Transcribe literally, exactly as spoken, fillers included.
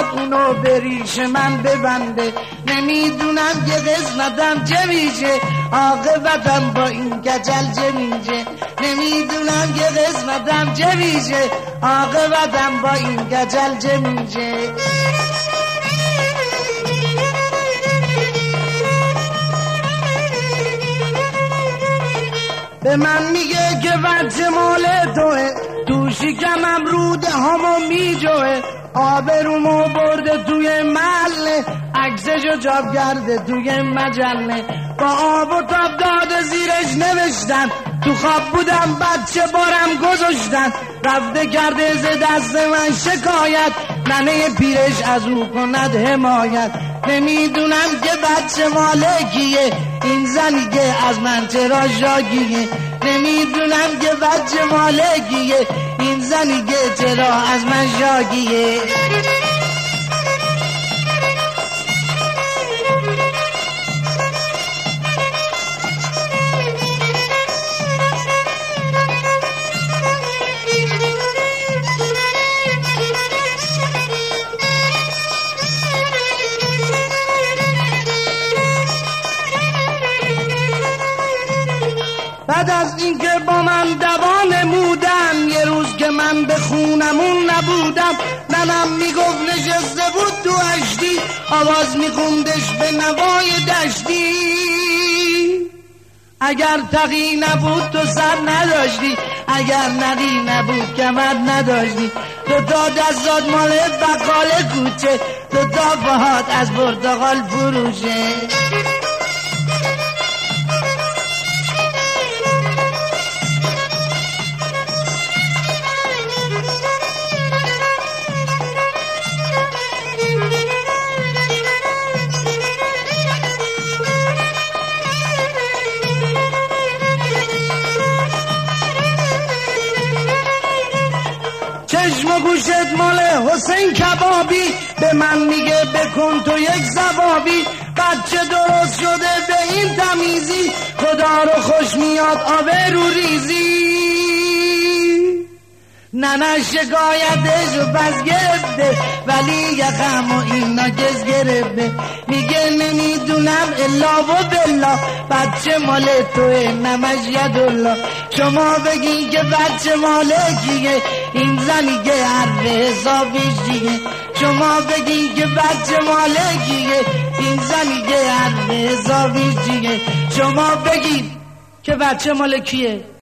اونو بریش من ببنده. نمیدونم که قسمتم چه میشه، عاقبتم با این کچل چه میشه. نمیدونم که قسمتم چه میشه، عاقبتم با این کچل چه میشه. به من میگه که بچه مال توه، تو شکمم روده همو میجوه. آبرومو برده توی محله، عکسشو چاپ کرده توی مجله. با آب و تاب داده زیرش نوشتن، تو خواب بودم بچه بارم گذاشتن. رفته کرده ز دست من شکایت، ننه پیرش از او کند حمایت. نمیدونم که بچه مالکیه، این زنی که از من چرا شاکیه. نمیدونم که بچه مالکیه، این زنی که چرا از من شاکیه. بعد از اینکه با من دوا نمودن، یه روز که من به خونمون نبودم، ننم میگفت نشسته بود تو اشتی، آواز میخوندش به نوای دشتی. اگر تقی نبود تو سر نداشتی، اگر نقی نبود کمر نداشتی. دو تا دستات مال بقال کوچه، دو تا پاهات از پرتقال فروشه. چشم و گوشت مال حسین کبابی، به من میگه بکن تو یک زبابی. بچه درست شده به این تمیزی، خدا رو خوش میاد آبرو ریزی. ننه شکایتش رو پس گرفته، ولی یخم و این ناگز گرفته. میگه نمیدونم الا و بلا، بچه مال توه نمش یدالله. شما بگین که بچه مال کیه، این زنی که حرف حسابش دیگه. شما بگین که بچه مال کیه، این زنی که حرف حسابش دیگه. شما بگین که بچه مال کیه.